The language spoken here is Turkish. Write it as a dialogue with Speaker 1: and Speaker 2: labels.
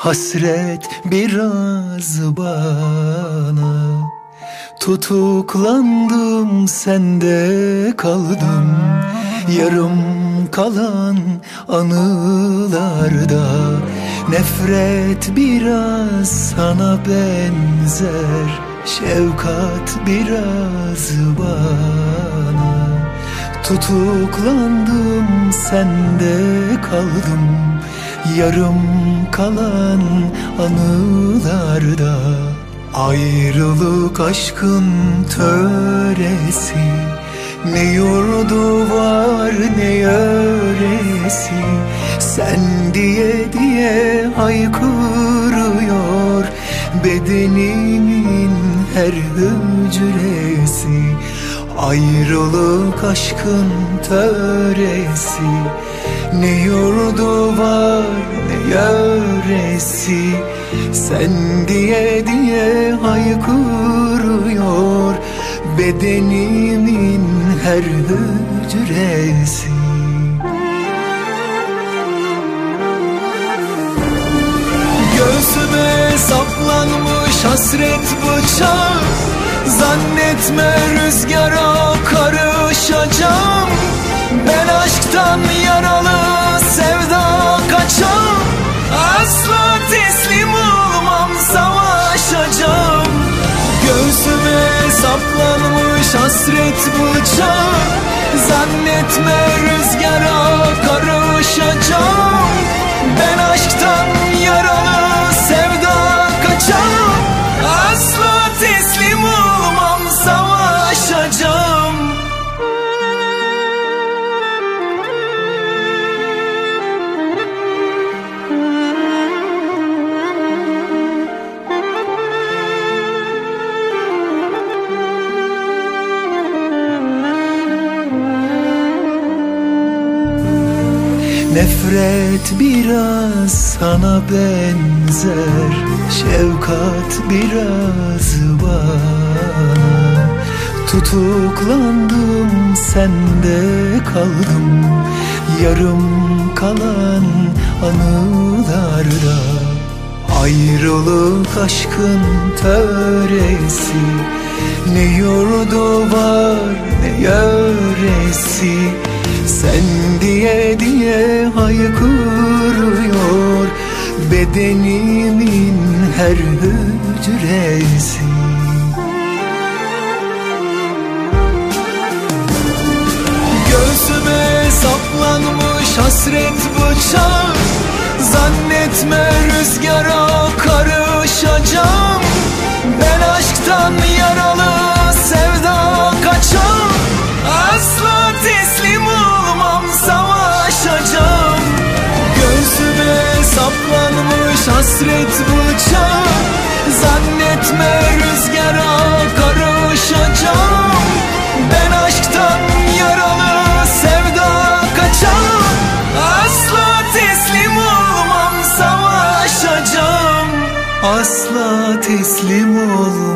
Speaker 1: Hasret biraz bana, tutuklandım sende kaldım. Yarım kalan anılarda nefret biraz sana benzer, şefkat biraz bana. Tutuklandım sende kaldım, yarım kalan anılarda. Ayrılık aşkın töresi, ne yurdu var ne yöresi. Sen diye diye haykırıyor bedenimin her hücresi. Ayrılık aşkın töresi, ne yurdu var ne yöresi. Sen diye diye haykırıyor bedenimin her hücresi. Göğsüme saplanmış hasret bıçağı, zannetme rüzgara karışacağım. Ben aşktan yaralı sevda kaçam, asla teslim olmam, savaşacağım. Göğsüme saplanmış hasret bıçağı, zannetme rüzgara karışacağım. Ben aşktan yaralı sevda kaçam, asla teslim olmam, savaşacağım. Nefret biraz sana benzer, şefkat biraz bana. Tutuklandım sende kaldım, yarım kalan anılarda. Ayrılık aşkın töresi, ne yurdu var ne yöresi. Sen diye diye haykırıyor bedenimin her hücresi. Göğsüme saplanmış hasret bıçağı, zannetme rüzgara karışacağım. Ben aşktan yaralı sevda kaçam, asla teslim olmam, savaşacağım. Göğsüme saplanmış hasret bıçağı, zannetme rüzgara karışacağım. Ben aşktan yaralı sevda kaçam, asla teslim olmam, savaşacağım. Asla teslim olmam.